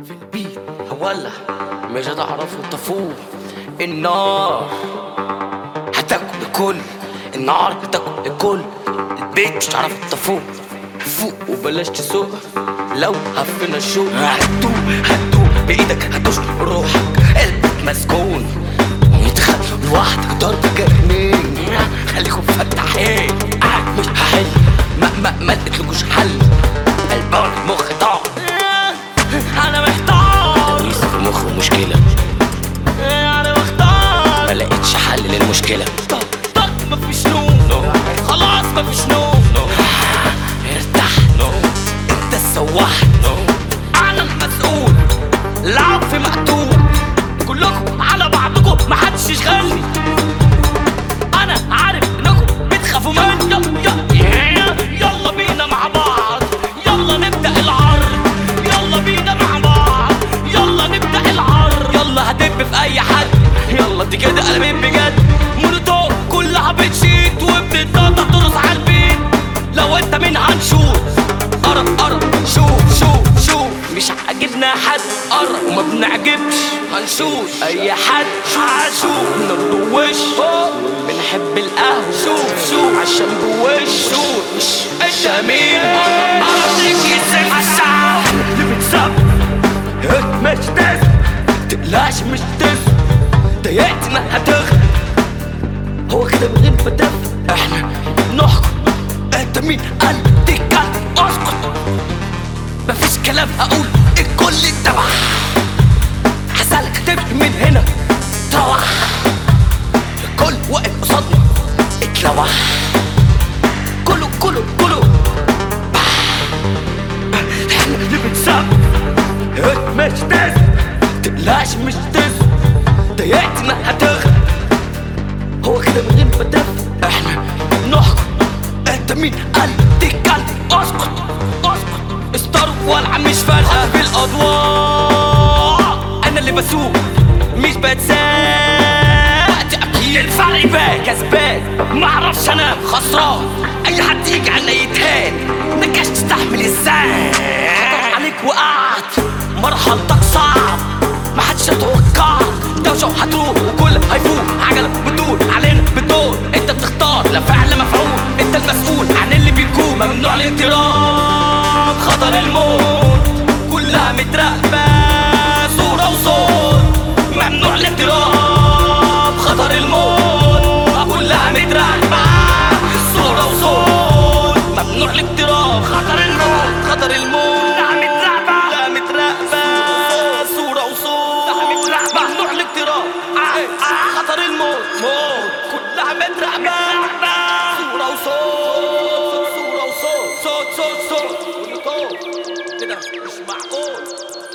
في البيت هولع، مش هتعرفوا تفوق. النار هتاكل الكل، النار هتاكل الكل، البيت مش هتعرفوا تفوق. فوق وبلاش تسوق لو هفنا الشوق. هتدوق بايدك، هتدوس روحك، قلبك مسكون ويتخد لوحدك ضرب جنين. خليكم فتحين، مش هحل ما لقيتلكوش حل. قلبان مخ ضاع، انا محتار، تمييز في مخه مشكلة، انا محتار، ما لقيتش حل للمشكلة. طق مفيش نوم، خلاص مفيش نوم، ارتحت، انت السواح، انا المسؤول، العب في مقتول، كلكم على بعضكم محدش يشغلني. انا عارف انكم بتخافوا مني، يلا بينا مع بعض، يلا نبدأ العرض، يلا بينا مع بعض، يلا نبدأ العرض، يلا هدب في اي حد، يلا دي كده قلبين بجد. مونوتون كلها بتشيت وبتتقطع ترقص على البيت. لو انت مين هنشوف، قرب شوف مش عاجبنا حد، قرب وما بنعجبش هنشوف اي حد. شوف نردوش، بنحب القهوة، شوف عشان بوش، انت مين؟ اللي بتسب مش تسب، تقلقش مش تسب، ضايقتنا هتغلب. هو كده من غير ما تفهم احنا نحكم. انت مين قال تتكلم؟ اسكت، مفيش كلام هقول، الكل اتبع. حسالك تمشي من هنا تروح، الكل واقف قصادنا اتلوح. كله احنا اللي بنسب مش تسب، تقلقش مش تسب، ضايقتنا هتغلب. هو كده من غير ما تفهم احنا نحكم. انت مين قال تتكلم؟ اسكت استروا والعب مش فارقة في الأضواء. أنا اللي بسوق مش بتساق، أكيد الفرق باين كسبان، معرفش أنام خسران، أي حد يجي عليا يتهان. مكاش تستحمل ازاي، خطر عليك وقعت، مرحلتك صعب محدش يتوقع. دوشة هتروح وكل هيفوق، عجلة بتدور علينا بتدور. انت بتختار لا فعل مفعول، انت المسؤول عن اللي بيكون. ممنوع الانتراب، خطر الموت كلها متراقبة، صورة وصوت. ممنوع الانتراب، خطر الموت كلها متراقبة، صورة وصوت. ممنوع الاقتراب، خطر الموت كلها متراقبة، صورة وصوت. ممنوع الاقتراب، خطر الموت كلها متراقبة، صورة وصوت. صوت كده مش معقول.